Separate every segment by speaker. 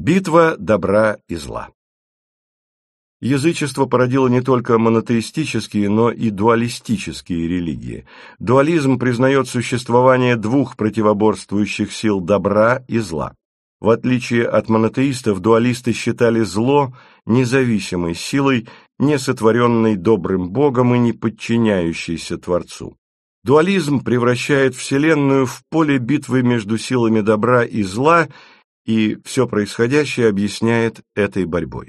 Speaker 1: Битва добра и зла. Язычество породило не только монотеистические, но и дуалистические религии. Дуализм признает существование двух противоборствующих сил добра и зла. В отличие от монотеистов, дуалисты считали зло независимой силой, не сотворенной добрым Богом и не подчиняющейся Творцу. Дуализм превращает Вселенную в поле битвы между силами добра и зла, и все происходящее объясняет этой борьбой.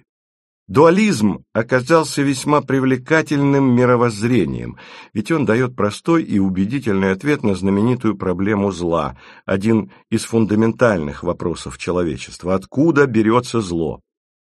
Speaker 1: Дуализм оказался весьма привлекательным мировоззрением, ведь он дает простой и убедительный ответ на знаменитую проблему зла, один из фундаментальных вопросов человечества. Откуда берется зло?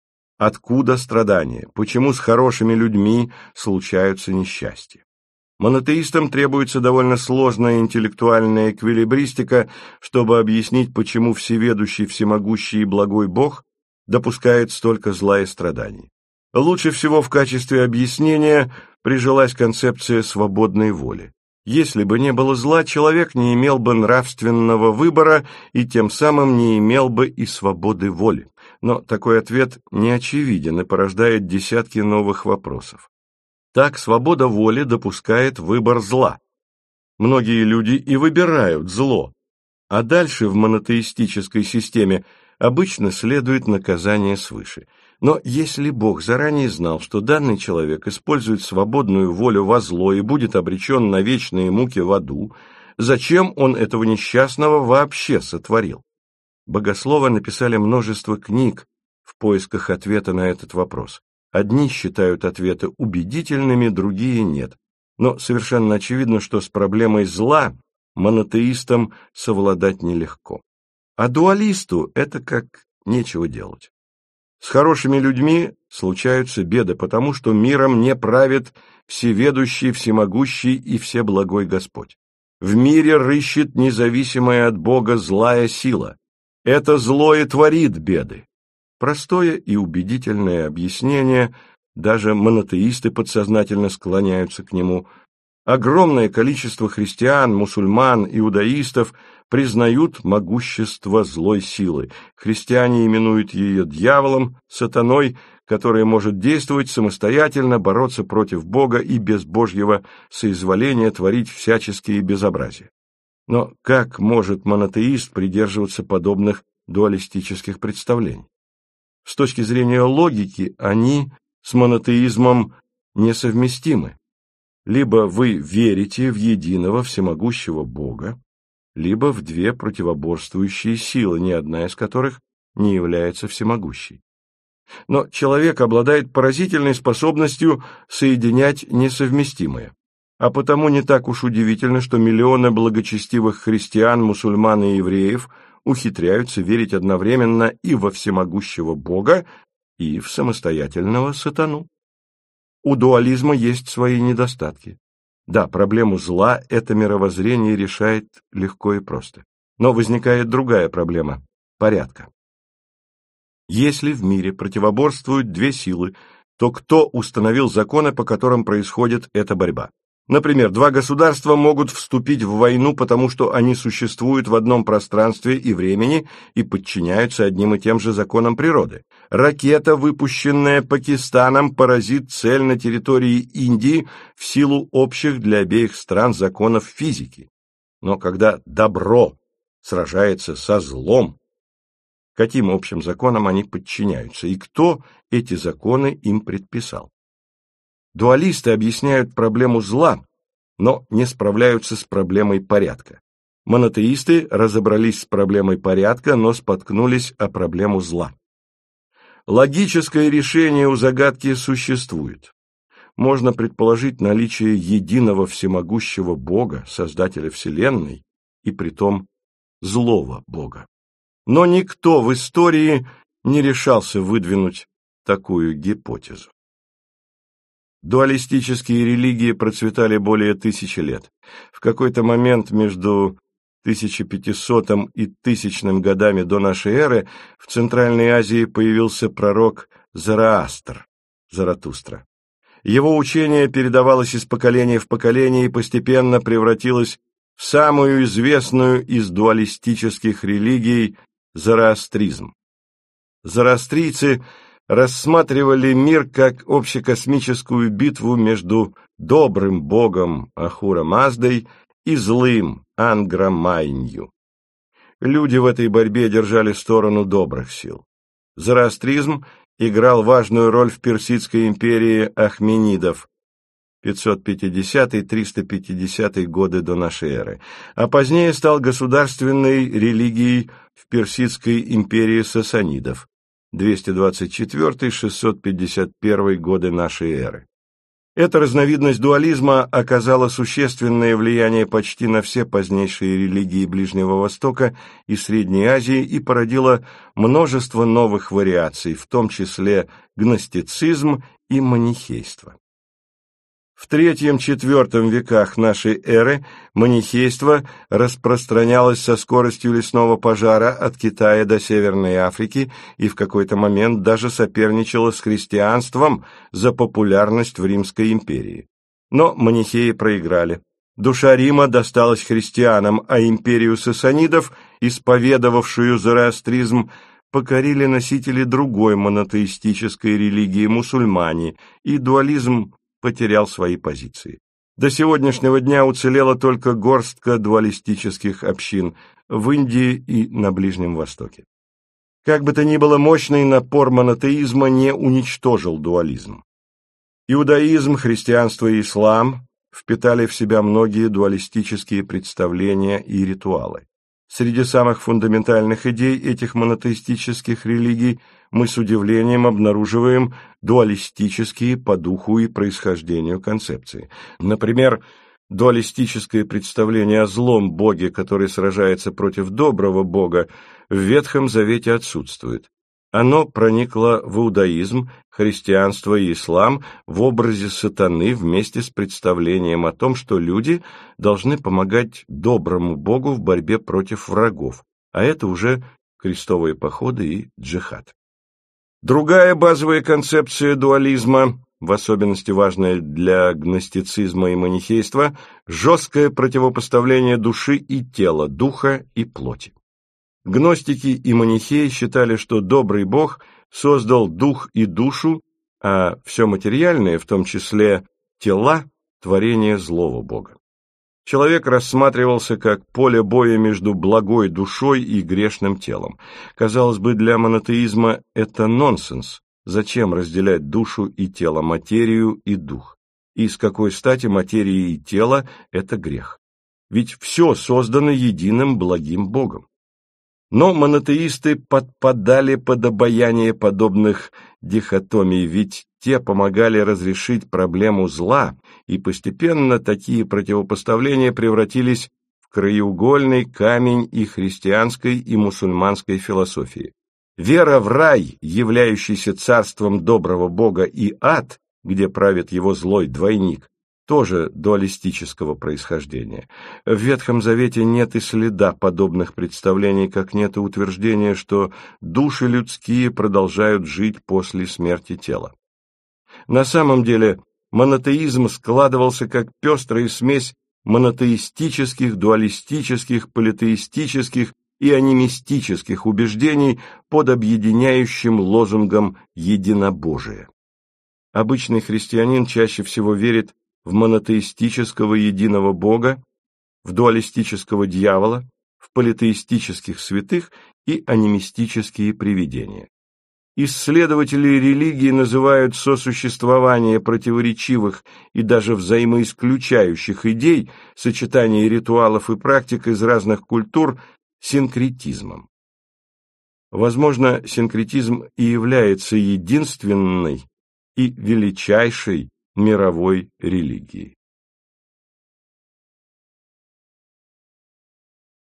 Speaker 1: Откуда страдания? Почему с хорошими людьми случаются несчастья? Монотеистам требуется довольно сложная интеллектуальная эквилибристика, чтобы объяснить, почему всеведущий, всемогущий и благой Бог допускает столько зла и страданий. Лучше всего в качестве объяснения прижилась концепция свободной воли. Если бы не было зла, человек не имел бы нравственного выбора и тем самым не имел бы и свободы воли. Но такой ответ не очевиден и порождает десятки новых вопросов. Так, свобода воли допускает выбор зла. Многие люди и выбирают зло, а дальше в монотеистической системе обычно следует наказание свыше. Но если Бог заранее знал, что данный человек использует свободную волю во зло и будет обречен на вечные муки в аду, зачем он этого несчастного вообще сотворил? Богословы написали множество книг в поисках ответа на этот вопрос. Одни считают ответы убедительными, другие нет. Но совершенно очевидно, что с проблемой зла монотеистам совладать нелегко. А дуалисту это как нечего делать. С хорошими людьми случаются беды, потому что миром не правит всеведущий, всемогущий и всеблагой Господь. В мире рыщет независимая от Бога злая сила. Это зло и творит беды. Простое и убедительное объяснение, даже монотеисты подсознательно склоняются к нему. Огромное количество христиан, мусульман, иудаистов признают могущество злой силы. Христиане именуют ее дьяволом, сатаной, который может действовать самостоятельно, бороться против Бога и без Божьего соизволения творить всяческие безобразия. Но как может монотеист придерживаться подобных дуалистических представлений? С точки зрения логики, они с монотеизмом несовместимы. Либо вы верите в единого всемогущего Бога, либо в две противоборствующие силы, ни одна из которых не является всемогущей. Но человек обладает поразительной способностью соединять несовместимое. А потому не так уж удивительно, что миллионы благочестивых христиан, мусульман и евреев ухитряются верить одновременно и во всемогущего Бога, и в самостоятельного сатану. У дуализма есть свои недостатки. Да, проблему зла это мировоззрение решает легко и просто. Но возникает другая проблема – порядка. Если в мире противоборствуют две силы, то кто установил законы, по которым происходит эта борьба? Например, два государства могут вступить в войну, потому что они существуют в одном пространстве и времени и подчиняются одним и тем же законам природы. Ракета, выпущенная Пакистаном, поразит цель на территории Индии в силу общих для обеих стран законов физики. Но когда добро сражается со злом, каким общим законам они подчиняются и кто эти законы им предписал? Дуалисты объясняют проблему зла, но не справляются с проблемой порядка. Монотеисты разобрались с проблемой порядка, но споткнулись о проблему зла. Логическое решение у загадки существует. Можно предположить наличие единого всемогущего Бога, Создателя Вселенной, и притом злого Бога. Но никто в истории не решался выдвинуть такую гипотезу. Дуалистические религии процветали более 1000 лет. В какой-то момент между 1500 и 1000 годами до нашей эры в Центральной Азии появился пророк Зороастр, Заратустра. Его учение передавалось из поколения в поколение и постепенно превратилось в самую известную из дуалистических религий – зороастризм. Зороастрийцы рассматривали мир как общекосмическую битву между добрым богом Ахура Маздой и злым Ангра Майнью. Люди в этой борьбе держали сторону добрых сил. Зороастризм играл важную роль в Персидской империи Ахменидов 550-350 годы до нашей эры, а позднее стал государственной религией в Персидской империи Сасанидов 224-651 годы нашей эры. Эта разновидность дуализма оказала существенное влияние почти на все позднейшие религии Ближнего Востока и Средней Азии и породила множество новых вариаций, в том числе гностицизм и манихейство. В III-IV веках нашей эры манихейство распространялось со скоростью лесного пожара от Китая до Северной Африки и в какой-то момент даже соперничало с христианством за популярность в Римской империи. Но манихеи проиграли. Душа Рима досталась христианам, а империю сасанидов, исповедовавшую зороастризм, покорили носители другой монотеистической религии мусульмане, и дуализм потерял свои позиции. До сегодняшнего дня уцелела только горстка дуалистических общин в Индии и на Ближнем Востоке. Как бы то ни было, мощный напор монотеизма не уничтожил дуализм. Иудаизм, христианство и ислам впитали в себя многие дуалистические представления и ритуалы. Среди самых фундаментальных идей этих монотеистических религий мы с удивлением обнаруживаем дуалистические по духу и происхождению концепции. Например, дуалистическое представление о злом боге, который сражается против доброго бога, в Ветхом Завете отсутствует. Оно проникло в иудаизм, христианство и ислам в образе сатаны вместе с представлением о том, что люди должны помогать доброму богу в борьбе против врагов, а это уже крестовые походы и джихад. Другая базовая концепция дуализма, в особенности важная для гностицизма и манихейства, жесткое противопоставление души и тела, духа и плоти. Гностики и манихеи считали, что добрый бог создал дух и душу, а все материальное, в том числе тела, творение злого бога. Человек рассматривался как поле боя между благой душой и грешным телом. Казалось бы, для монотеизма это нонсенс. Зачем разделять душу и тело, материю и дух? И с какой стати материя и тело – это грех? Ведь все создано единым благим Богом. Но монотеисты подпадали под обаяние подобных дихотомий, ведь те помогали разрешить проблему зла, и постепенно такие противопоставления превратились в краеугольный камень и христианской, и мусульманской философии. Вера в рай, являющийся царством доброго Бога, и ад, где правит его злой двойник, тоже дуалистического происхождения. В Ветхом Завете нет и следа подобных представлений, как нет и утверждения, что души людские продолжают жить после смерти тела. На самом деле монотеизм складывался как пестрая смесь монотеистических, дуалистических, политеистических и анимистических убеждений под объединяющим лозунгом «единобожие». Обычный христианин чаще всего верит в монотеистического единого Бога, в дуалистического дьявола, в политеистических святых и анимистические привидения. Исследователи религии называют сосуществование противоречивых и даже взаимоисключающих идей, сочетание ритуалов и практик из разных культур синкретизмом. Возможно, синкретизм и является единственной и величайшей мировой религией.